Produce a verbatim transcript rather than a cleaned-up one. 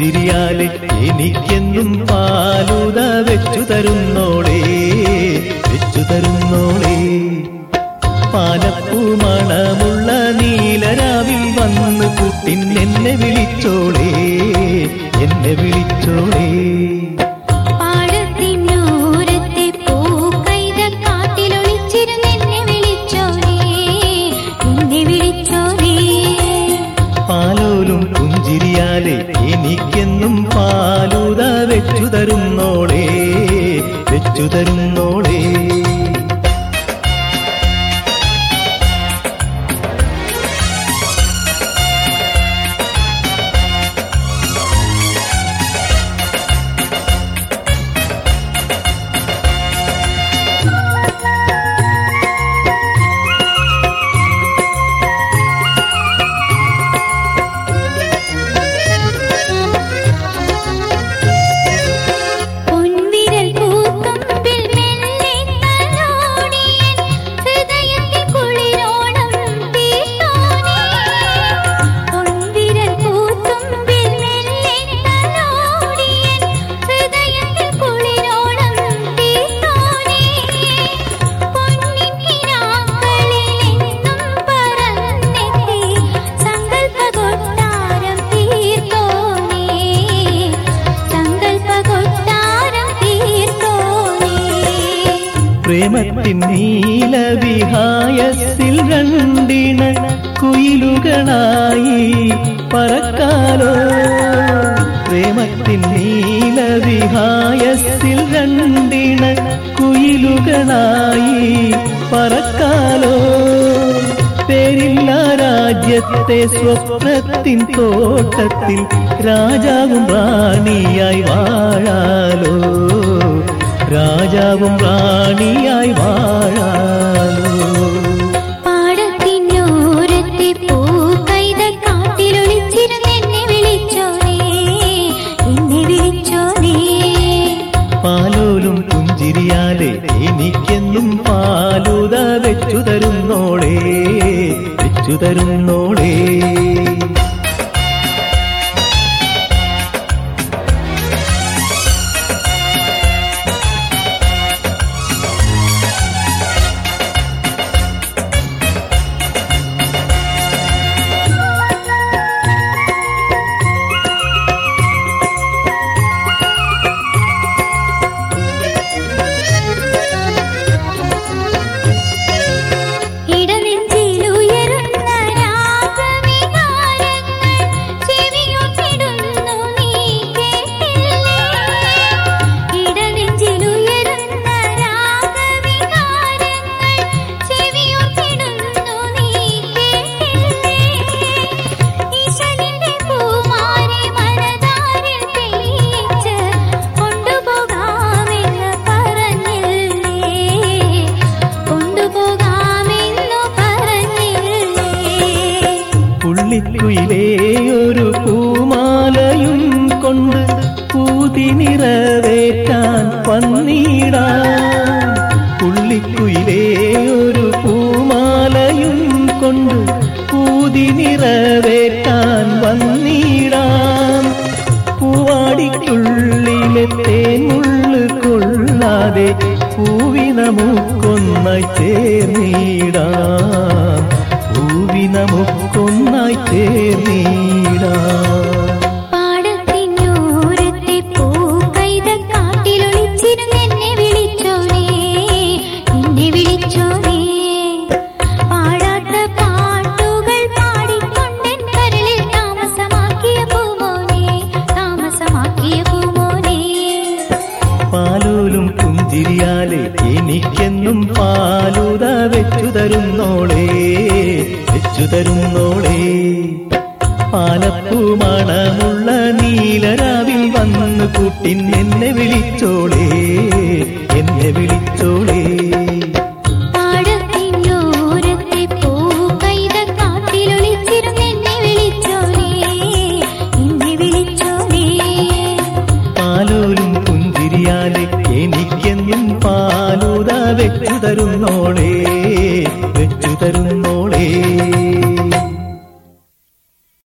പുഞ്ചിരിയാലെ എനിക്കെന്നും പാലുത വെച്ചു തരുന്നോളേ, വെച്ചു തരുന്നോളേ. പാലപ്പൂ മണമുള്ള നീലരാവിൽ വന്ന് കൂട്ടിൻ എന്നെ വിളിച്ചോളേ, എന്നെ വിളിച്ചോളേ. പാലോലും പുഞ്ചിരിയാലെ എനിക്കെന്നും പാലുത വെച്ചു തരുന്നോളേ, വെച്ചു തരുന്നോളേ. പ്രേമത്തിൻ നീലവിഹായസിൽ രണ്ടിണ കുയിലുകളായി പറക്കാലോ. പ്രേമത്തിൻ നീലവിഹായസിൽ രണ്ടിണ കുയിലുകളായി പറക്കാലോ. പേരില്ല രാജ്യത്തെ സ്വപ്നത്തിൻ തോട്ടത്തിൽ രാജാവും റാണിയായി വാഴാലോ, രാജാവും റാണിയായി വാഴാലോ. പാടത്തിനോരത്തെ പൂക്കൈത കാട്ടിലൊളിച്ചിരുന്നെന്നെ വിളിച്ചോനേ, എന്നെ വിളിച്ചോനേ. പാലോലും പുഞ്ചിരിയാലെ എനിക്കെന്നും പാലുത വെച്ചു തരുന്നോളേ, വെച്ചു തരുന്നോളേ. പുള്ളിക്കുയിലേ ഒരു പൂമാലയും കൊണ്ട് പൂതി നിറവേറ്റാൻ വന്നിടാം. പുള്ളിക്കുയിലേ ഒരു പൂമാലയും കൊണ്ട് പൂതി നിറവേറ്റാൻ വന്നിടാം. പൂവാടിക്കുള്ളിലെ തേൻമുള്ളു കൊള്ളാതെ പൂവി നമുക്കൊന്നായി ചേർന്നിടാം, പൂവി നമുക്കൊന്നായി ചേർന്നിടാം. പാടത്തിനോരത്തെ പൂക്കൈത കാട്ടിലൊളിച്ചിരുന്നെന്നെ വിളിച്ചോനേ, എന്നെ വിളിച്ചോനേ. പാടാത്ത പാട്ടുകൾ പാടിക്കൊണ്ടെൻ കരളിൽ താമസമാക്കിയ പൂമോനെ, താമസമാക്കിയ പൂമോനെ. പാലോലും പുഞ്ചിരിയാലെ എനിക്കെന്നും പാലുത വെച്ചു തരുന്നോളേ, വെച്ചു തരുന്നോളേ. പാലപ്പൂ മണമുള്ള നീലരാവിൽ വന്നു കൂട്ടിൻ എന്നെ വിളിച്ചോളേ.